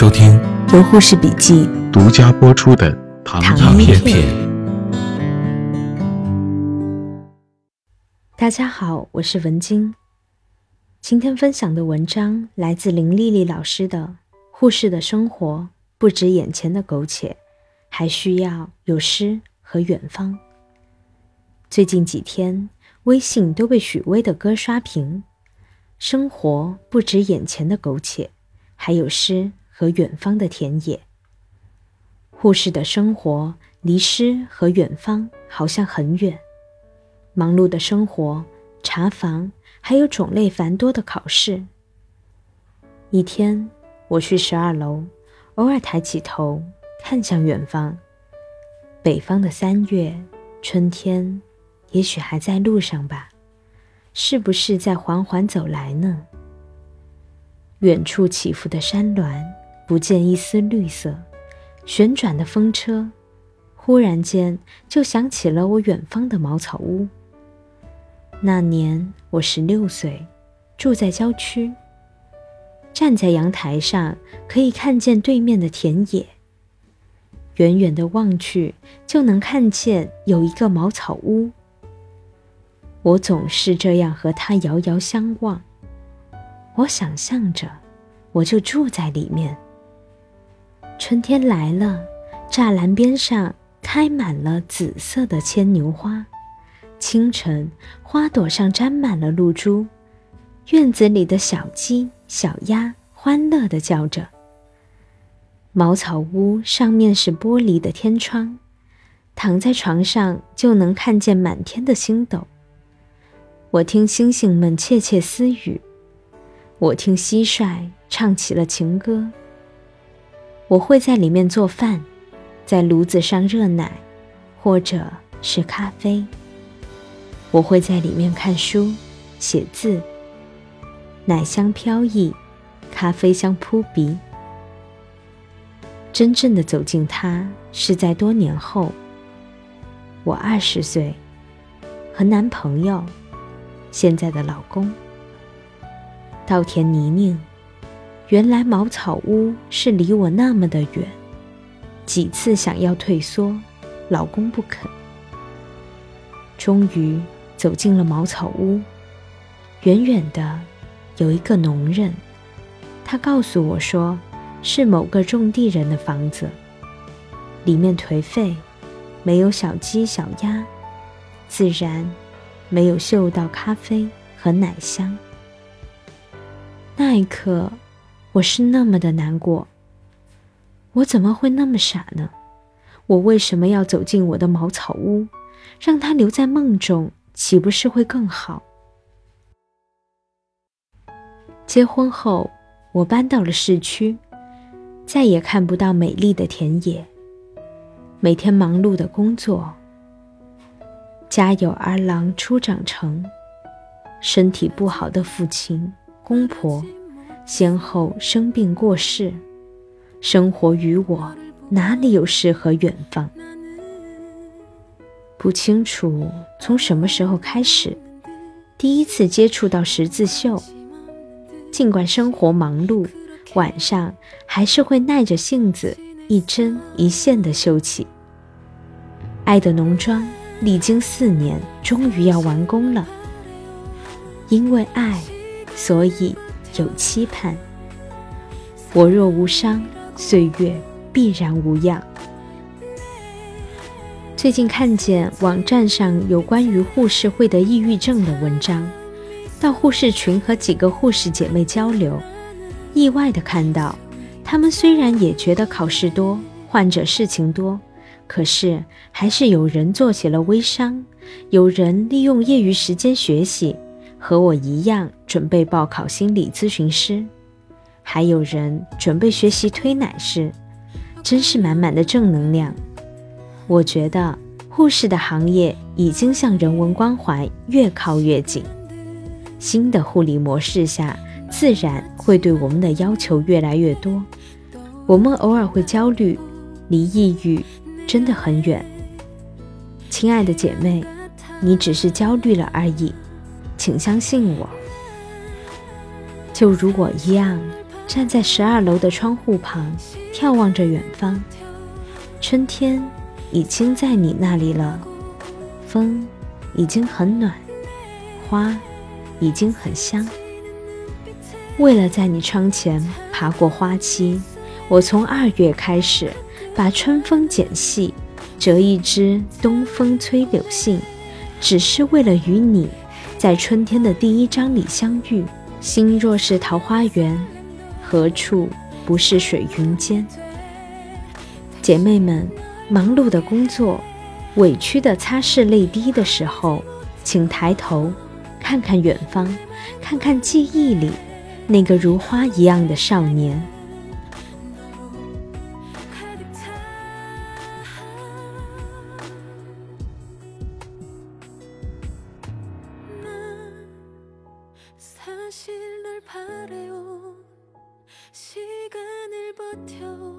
收听由护士笔记独家播出的糖片片。 大家好，我是文晶。今天分享的文章来自林丽丽老师的《护士的生活不止眼前的苟且，还需要有诗和远方》。最近几天，微信都被许巍的歌刷屏。生活不止眼前的苟且，还有诗和远方的田野。护士的生活离诗和远方好像很远。忙碌的生活，查房，还有种类繁多的考试。一天，我去12楼，偶尔抬起头，看向远方。北方的3月，春天，也许还在路上吧，是不是在缓缓走来呢？远处起伏的山峦，不见一丝绿色，旋转的风车，忽然间就想起了我远方的茅草屋。那年我16岁，住在郊区，站在阳台上可以看见对面的田野，远远地望去就能看见有一个茅草屋。我总是这样和它遥遥相望，我想象着我就住在里面。春天来了，栅栏边上开满了紫色的牵牛花，清晨花朵上沾满了露珠，院子里的小鸡小鸭欢乐地叫着。茅草屋上面是玻璃的天窗，躺在床上就能看见满天的星斗。我听星星们窃窃私语，我听蟋蟀唱起了情歌。我会在里面做饭，在炉子上热奶，或者是咖啡。我会在里面看书，写字。奶香飘逸，咖啡香扑鼻。真正的走进它，是在多年后。我20岁，和男朋友，现在的老公。稻田泥泞，原来茅草屋是离我那么的远，几次想要退缩，老公不肯。终于走进了茅草屋，远远的有一个农人，他告诉我说是某个种地人的房子，里面颓废，没有小鸡小鸭，自然没有嗅到咖啡和奶香。那一刻，我是那么的难过。我怎么会那么傻呢？我为什么要走进我的茅草屋，让它留在梦中，岂不是会更好？结婚后，我搬到了市区，再也看不到美丽的田野，每天忙碌的工作。家有儿郎初长成，身体不好的父亲、公婆先后生病过世，生活于我哪里有诗和远方？不清楚从什么时候开始，第一次接触到十字绣。尽管生活忙碌，晚上还是会耐着性子一针一线地绣起。爱的农庄历经4年，终于要完工了。因为爱，所以有期盼。我若无伤，岁月必然无恙。最近看见网站上有关于护士会得抑郁症的文章，到护士群和几个护士姐妹交流，意外地看到，她们虽然也觉得考试多，患者事情多，可是还是有人做起了微商，有人利用业余时间学习，和我一样准备报考心理咨询师，还有人准备学习推奶师，真是满满的正能量。我觉得护士的行业已经向人文关怀越靠越近，新的护理模式下，自然会对我们的要求越来越多。我们偶尔会焦虑，离抑郁真的很远。亲爱的姐妹，你只是焦虑了而已，请相信我。就如我一样， 站在12楼的窗户旁，眺望着远方。春天已经在你那里了，风已经很暖，花已经很香。为了在你窗前爬过花期，我从2月开始把春风剪细，折一枝东风催柳信，只是为了与你在春天的第1章里相遇。心若是桃花源，何处不是水云间？姐妹们，忙碌的工作，委屈的擦拭泪滴的时候，请抬头看看远方，看看记忆里那个如花一样的少年。 사실 널 바래요. 시간을 버텨